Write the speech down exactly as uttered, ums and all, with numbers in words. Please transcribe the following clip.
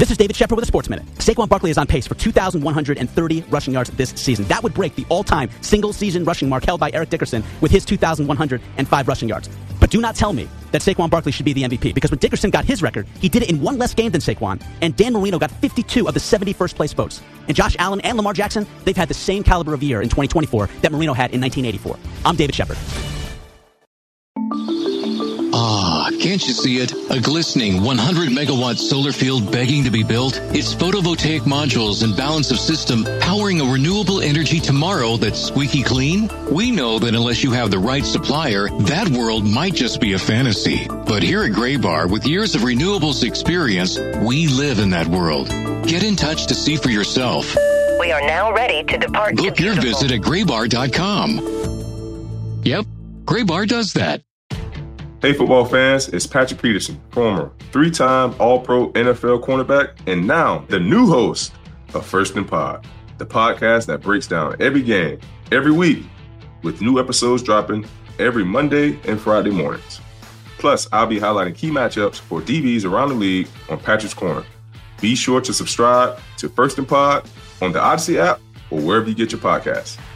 This is David Shepard with a Sports Minute. Saquon Barkley is on pace for two thousand one hundred thirty rushing yards this season. That would break the all-time single-season rushing mark held by Eric Dickerson with his two thousand one hundred five rushing yards. But do not tell me that Saquon Barkley should be the M V P, because when Dickerson got his record, he did it in one less game than Saquon, and Dan Marino got fifty-two of the seventy first-place votes. And Josh Allen and Lamar Jackson, they've had the same caliber of year in twenty twenty-four that Marino had in nineteen eighty-four. I'm David Shepard. Ah, can't you see it? A glistening one hundred megawatt solar field begging to be built? Its photovoltaic modules and balance of system powering a renewable energy tomorrow that's squeaky clean? We know that unless you have the right supplier, that world might just be a fantasy. But here at Graybar, with years of renewables experience, we live in that world. Get in touch to see for yourself. We are now ready to depart. Book your visit at graybar dot com. Yep, Graybar does that. Hey, football fans, it's Patrick Peterson, former three-time All-Pro N F L cornerback, and now the new host of First and Pod, the podcast that breaks down every game, every week, with new episodes dropping every Monday and Friday mornings. Plus, I'll be highlighting key matchups for D Bs around the league on Patrick's Corner. Be sure to subscribe to First and Pod on the Odyssey app or wherever you get your podcasts.